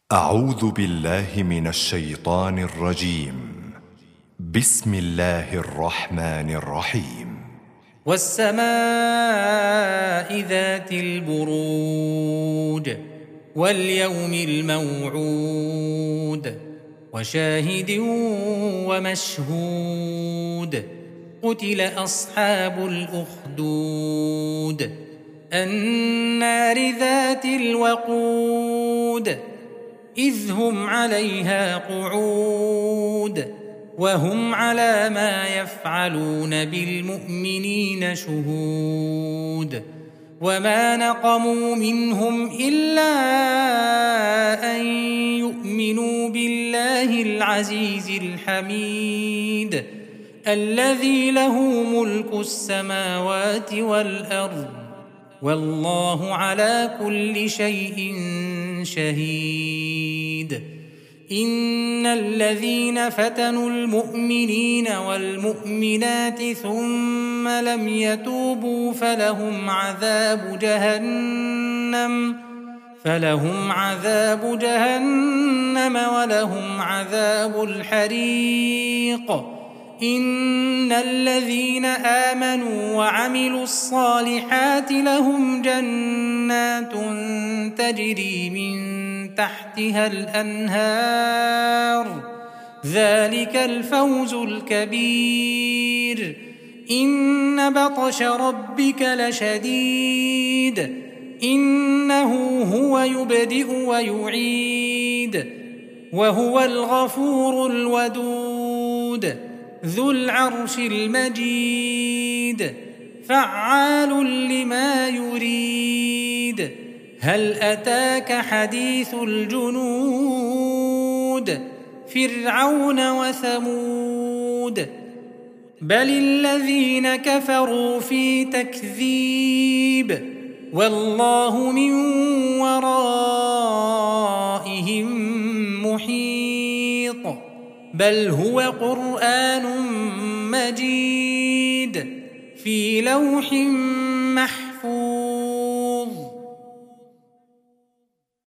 أعوذ بالله من الشيطان الرجيم. بسم الله الرحمن الرحيم. والسماء ذات البروج واليوم الموعود وشاهد ومشهود قتل أصحاب الأخدود النار ذات الوقود إذ هم عليها قعود وهم على ما يفعلون بالمؤمنين شهود وما نقموا منهم إلا أن يؤمنوا بالله العزيز الحميد الذي له ملك السماوات والأرض والله على كل شيء شهيد. إن الذين فتنوا المؤمنين والمؤمنات ثم لم يتوبوا فلهم عذاب جهنم ولهم عذاب الحريق. إن الذين آمنوا وعملوا الصالحات لهم جنات تجري من تحتها الأنهار ذلك الفوز الكبير. إن بطش ربك لشديد إنه هو يبدئ ويعيد وهو الغفور الودود ذو العرش المجيد فعال لما يريد. هل أتاك حديث الجنود فرعون وثمود بل الذين كفروا في تكذيب والله من ورائهم محيط. بل هو قرآن مجيد في لوح محفوظ